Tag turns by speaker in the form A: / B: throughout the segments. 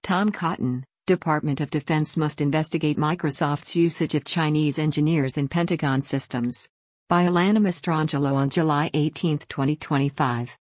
A: Tom Cotton, Department of Defense must investigate Microsoft's usage of Chinese engineers in Pentagon systems. By Alana Mastrangelo on July 18, 2025.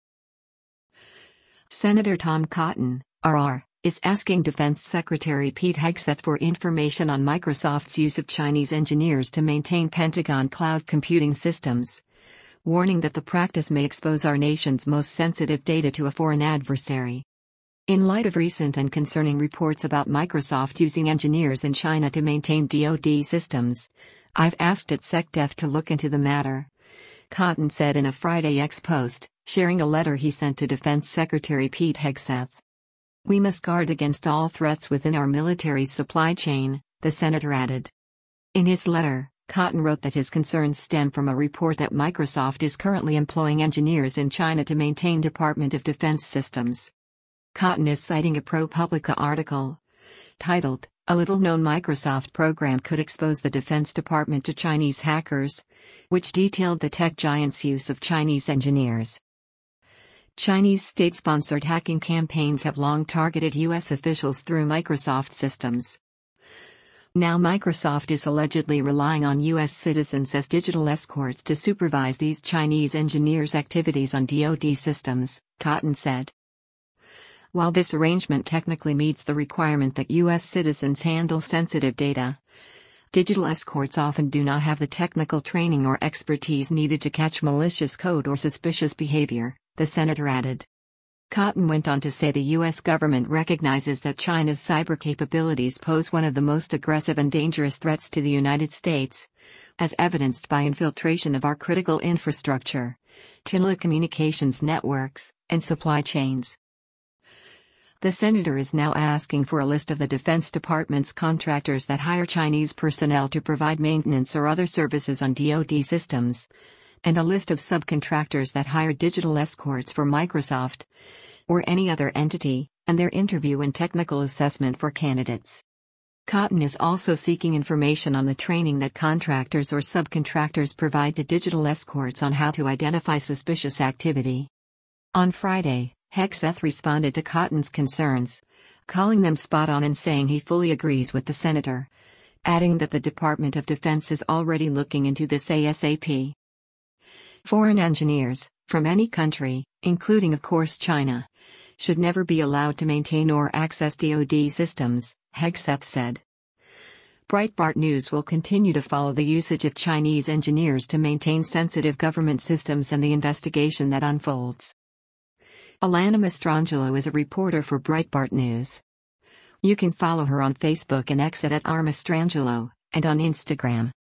A: Senator Tom Cotton, RR, is asking Defense Secretary Pete Hegseth for information on Microsoft's use of Chinese engineers to maintain Pentagon cloud computing systems, warning that the practice may expose our nation's most sensitive data to a foreign adversary. In light of recent and concerning reports about Microsoft using engineers in China to maintain DoD systems, I've asked at SecDef to look into the matter, Cotton said in a Friday X post, sharing a letter he sent to Defense Secretary Pete Hegseth. We must guard against all threats within our military's supply chain, the senator added. In his letter, Cotton wrote that his concerns stem from a report that Microsoft is currently employing engineers in China to maintain Department of Defense systems. Cotton is citing a ProPublica article titled, "A Little-Known Microsoft Program Could Expose the Defense Department to Chinese Hackers," which detailed the tech giant's use of Chinese engineers. Chinese state-sponsored hacking campaigns have long targeted U.S. officials through Microsoft systems. Now Microsoft is allegedly relying on U.S. citizens as digital escorts to supervise these Chinese engineers' activities on DoD systems, Cotton said. While this arrangement technically meets the requirement that U.S. citizens handle sensitive data, digital escorts often do not have the technical training or expertise needed to catch malicious code or suspicious behavior, the senator added. Cotton went on to say the U.S. government recognizes that China's cyber capabilities pose one of the most aggressive and dangerous threats to the United States, as evidenced by infiltration of our critical infrastructure, telecommunications networks, and supply chains. The senator is now asking for a list of the Defense Department's contractors that hire Chinese personnel to provide maintenance or other services on DoD systems, and a list of subcontractors that hire digital escorts for Microsoft or any other entity, and their interview and technical assessment for candidates. Cotton is also seeking information on the training that contractors or subcontractors provide to digital escorts on how to identify suspicious activity. On Friday, Hegseth responded to Cotton's concerns, calling them spot on and saying he fully agrees with the senator, adding that the Department of Defense is already looking into this ASAP. Foreign engineers, from any country, including of course China, should never be allowed to maintain or access DoD systems, Hegseth said. Breitbart News will continue to follow the usage of Chinese engineers to maintain sensitive government systems and the investigation that unfolds. Alana Mastrangelo is a reporter for Breitbart News. You can follow her on Facebook and X at @rmastrangelo, and on Instagram.